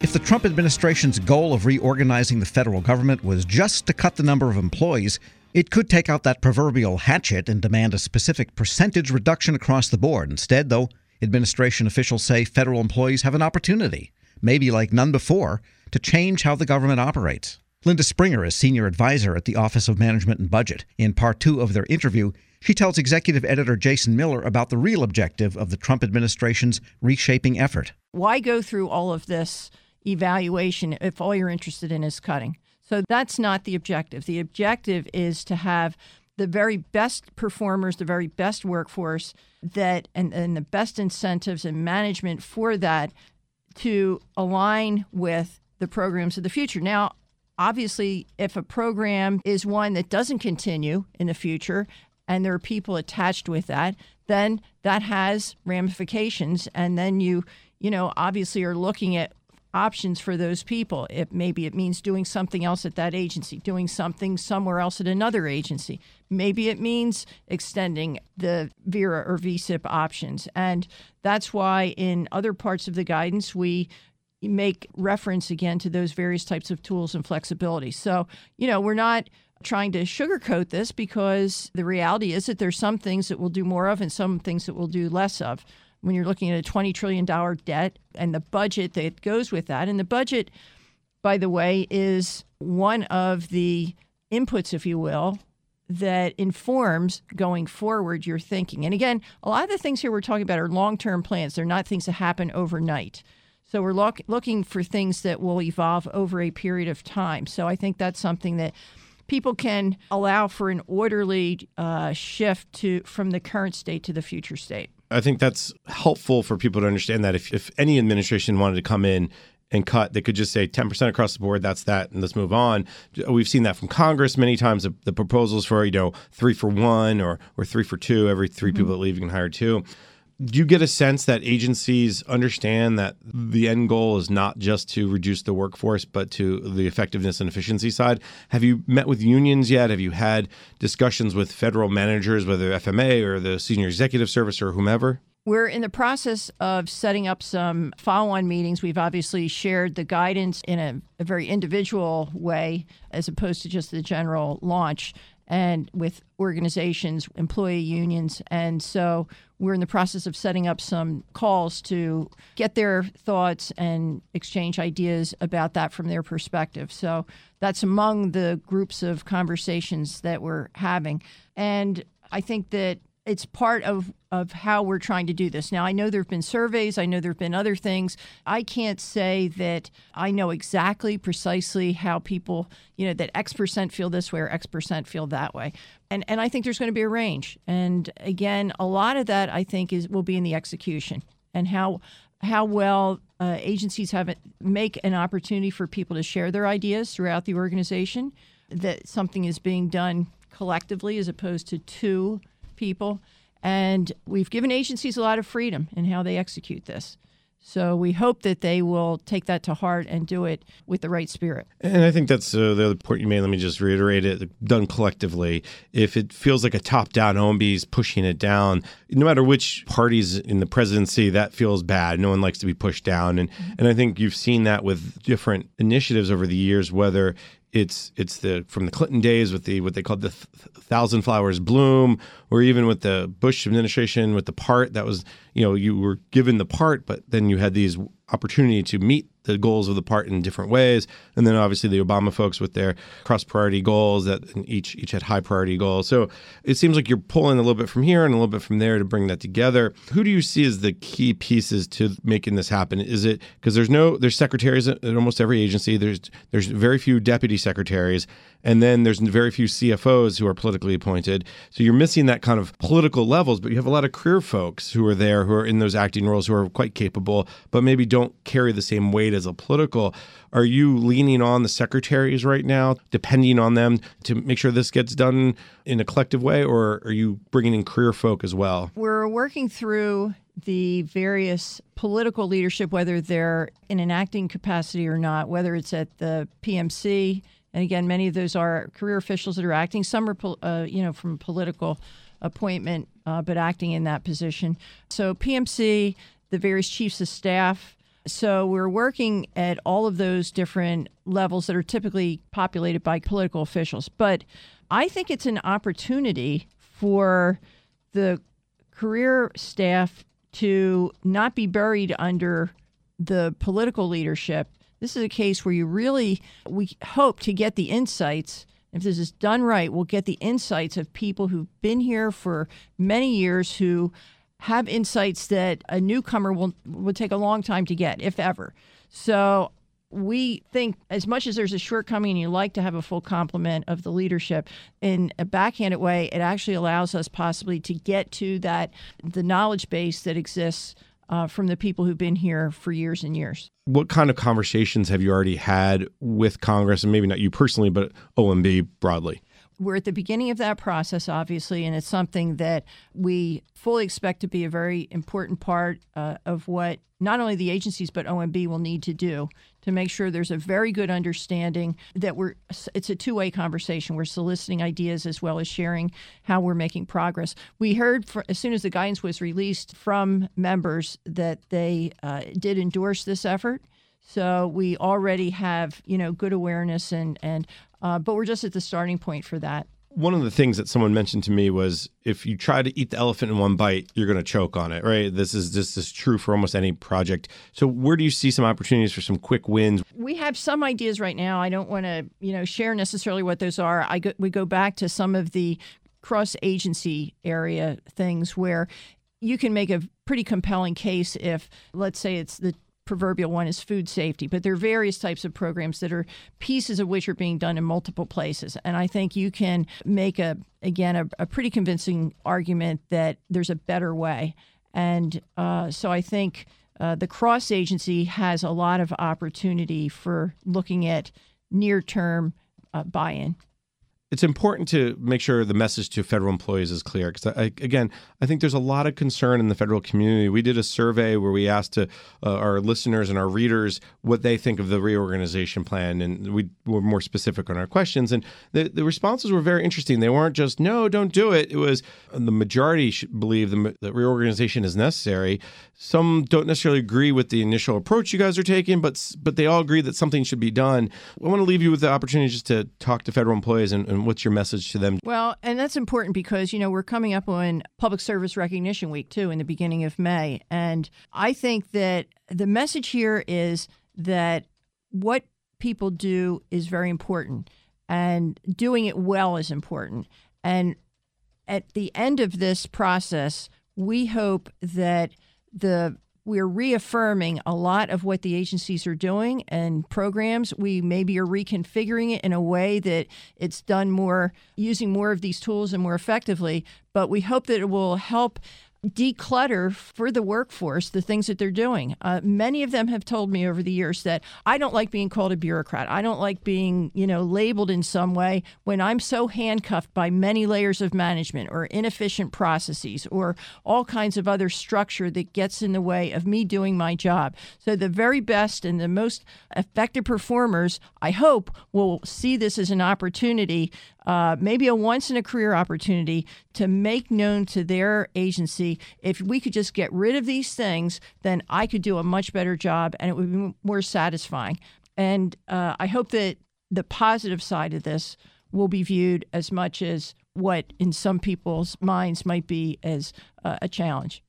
If the Trump administration's goal of reorganizing the federal government was just to cut the number of employees, it could take out that proverbial hatchet and demand a specific percentage reduction across the board. Instead, though, administration officials say federal employees have an opportunity, maybe like none before, to change how the government operates. Linda Springer is senior advisor at the Office of Management and Budget. In part 2 of their interview, she tells executive editor Jason Miller about the real objective of the Trump administration's reshaping effort. Why go through all of this evaluation if all you're interested in is cutting? So that's not the objective. The objective is to have the very best performers, the very best workforce that and the best incentives and management for that to align with the programs of the future. Now, obviously, if a program is one that doesn't continue in the future and there are people attached with that, then that has ramifications. And then you obviously are looking at options for those people. Maybe it means doing something else at that agency, doing something somewhere else at another agency. Maybe it means extending the VERA or VSIP options. And that's why in other parts of the guidance, we make reference again to those various types of tools and flexibility. So, we're not trying to sugarcoat this, because the reality is that there's some things that we'll do more of and some things that we'll do less of. When you're looking at a $20 trillion debt and the budget that goes with that. And the budget, by the way, is one of the inputs, if you will, that informs going forward your thinking. And again, a lot of the things here we're talking about are long-term plans. They're not things that happen overnight. So we're looking for things that will evolve over a period of time. So I think that's something that people can allow for an orderly shift from the current state to the future state. I think that's helpful for people to understand that if any administration wanted to come in and cut, they could just say 10% across the board, that's that, and let's move on. We've seen that from Congress many times, the proposals for, 3 for 1 or 3 for 2, every 3 people that leave, you can hire 2. Do you get a sense that agencies understand that the end goal is not just to reduce the workforce, but to the effectiveness and efficiency side? Have you met with unions yet? Have you had discussions with federal managers, whether FMA or the Senior Executive Service or whomever? We're in the process of setting up some follow-on meetings. We've obviously shared the guidance in a very individual way, as opposed to just the general launch, and with organizations, employee unions. And so we're in the process of setting up some calls to get their thoughts and exchange ideas about that from their perspective. So that's among the groups of conversations that we're having. And I think that it's part of how we're trying to do this. Now, I know there have been surveys. I know there have been other things. I can't say that I know exactly, precisely how people, that X percent feel this way or X percent feel that way. And I think there's going to be a range. And again, a lot of that, I think, will be in the execution and how well agencies make an opportunity for people to share their ideas throughout the organization, that something is being done collectively as opposed to two people. And we've given agencies a lot of freedom in how they execute this. So we hope that they will take that to heart and do it with the right spirit. And I think that's the other point you made. Let me just reiterate it. Done collectively. If it feels like a top-down OMB is pushing it down, no matter which parties in the presidency, that feels bad. No one likes to be pushed down. And I think you've seen that with different initiatives over the years, whether it's from the Clinton days with what they called the Thousand Flowers Bloom, or even with the Bush administration with the PART. That was, you were given the PART, but then you had these opportunity to meet the goals of the PART in different ways. And then obviously the Obama folks with their cross-priority goals that each had high priority goals. So it seems like you're pulling a little bit from here and a little bit from there to bring that together. Who do you see as the key pieces to making this happen? Is it because there's secretaries at almost every agency. There's very few deputy secretaries, and then there's very few CFOs who are politically appointed. So you're missing that kind of political levels, but you have a lot of career folks who are there, who are in those acting roles, who are quite capable, but maybe don't carry the same weight as a political. Are you leaning on the secretaries right now, depending on them to make sure this gets done in a collective way, or are you bringing in career folk as well? We're working through the various political leadership, whether they're in an acting capacity or not, whether it's at the PMC. And again, many of those are career officials that are acting. Some are, from political appointment, but acting in that position. So PMC, the various chiefs of staff, So we're working at all of those different levels that are typically populated by political officials. But I think it's an opportunity for the career staff to not be buried under the political leadership. This is a case where we hope to get the insights. If this is done right, we'll get the insights of people who've been here for many years who have insights that a newcomer will take a long time to get, if ever. So we think as much as there's a shortcoming and you like to have a full complement of the leadership, in a backhanded way, it actually allows us possibly to get to the knowledge base that exists from the people who've been here for years and years. What kind of conversations have you already had with Congress, and maybe not you personally, but OMB broadly? We're at the beginning of that process, obviously, and it's something that we fully expect to be a very important part of what not only the agencies but OMB will need to do to make sure there's a very good understanding that it's a two-way conversation. We're soliciting ideas as well as sharing how we're making progress. We heard as soon as the guidance was released from members that they did endorse this effort. So we already have, good awareness but we're just at the starting point for that. One of the things that someone mentioned to me was if you try to eat the elephant in one bite, you're going to choke on it, right? This is true for almost any project. So where do you see some opportunities for some quick wins? We have some ideas right now. I don't want to, share necessarily what those are. We go back to some of the cross-agency area things where you can make a pretty compelling case if, let's say it's the proverbial one is food safety, but there are various types of programs that are pieces of which are being done in multiple places. And I think you can make a pretty convincing argument that there's a better way. And so I think the cross agency has a lot of opportunity for looking at near-term buy-in. It's important to make sure the message to federal employees is clear because, I think there's a lot of concern in the federal community. We did a survey where we asked our listeners and our readers what they think of the reorganization plan, and we were more specific on our questions. And the responses were very interesting. They weren't just, no, don't do it. It was the majority believe that reorganization is necessary. Some don't necessarily agree with the initial approach you guys are taking, but they all agree that something should be done. I want to leave you with the opportunity just to talk to federal employees and what's your message to them? Well, and that's important because, we're coming up on Public Service Recognition Week, too, in the beginning of May. And I think that the message here is that what people do is very important and doing it well is important. And at the end of this process, we hope that we're reaffirming a lot of what the agencies are doing and programs. We maybe are reconfiguring it in a way that it's done more, using more of these tools and more effectively. But we hope that it will help declutter for the workforce the things that they're doing. Many of them have told me over the years that I don't like being called a bureaucrat. I don't like being, labeled in some way when I'm so handcuffed by many layers of management or inefficient processes or all kinds of other structure that gets in the way of me doing my job. So the very best and the most effective performers, I hope, will see this as an opportunity, maybe a once-in-a-career opportunity to make known to their agency, if we could just get rid of these things, then I could do a much better job and it would be more satisfying. And I hope that the positive side of this will be viewed as much as what in some people's minds might be as a challenge.